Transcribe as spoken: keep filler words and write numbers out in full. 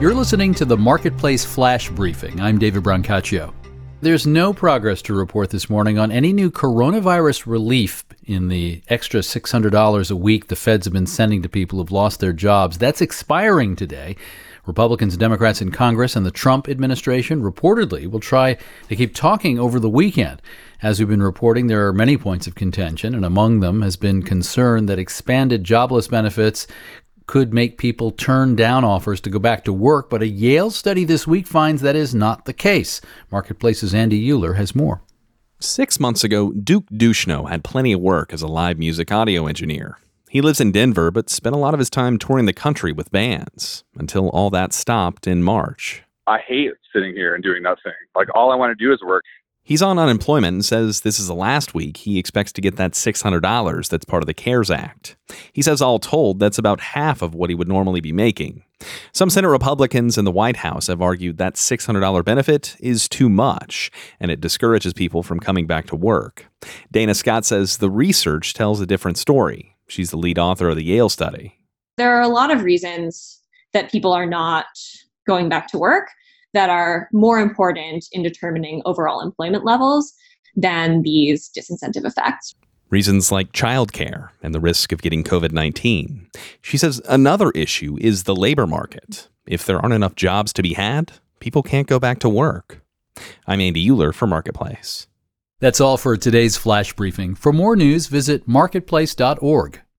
You're listening to the Marketplace Flash Briefing. I'm David Brancaccio. There's no progress to report this morning on any new coronavirus relief in the extra six hundred dollars a week the feds have been sending to people who've lost their jobs. That's expiring today. Republicans and Democrats in Congress and the Trump administration reportedly will try to keep talking over the weekend. As we've been reporting, there are many points of contention, and among them has been concern that expanded jobless benefits could make people turn down offers to go back to work, but a Yale study this week finds that is not the case. Marketplace's Andy Euler has more. Six months ago, Duke Duchesneau had plenty of work as a live music audio engineer. He lives in Denver, but spent a lot of his time touring the country with bands, until all that stopped in March. I hate sitting here and doing nothing. Like, all I want to do is work. He's on unemployment and says this is the last week he expects to get that six hundred dollars that's part of the CARES Act. He says all told, that's about half of what he would normally be making. Some Senate Republicans in the White House have argued that six hundred dollars benefit is too much, and it discourages people from coming back to work. Dana Scott says the research tells a different story. She's the lead author of the Yale study. There are a lot of reasons that people are not going back to work that are more important in determining overall employment levels than these disincentive effects. Reasons like childcare and the risk of getting covid nineteen. She says another issue is the labor market. If there aren't enough jobs to be had, people can't go back to work. I'm Andy Euler for Marketplace. That's all for today's Flash Briefing. For more news, visit marketplace dot org.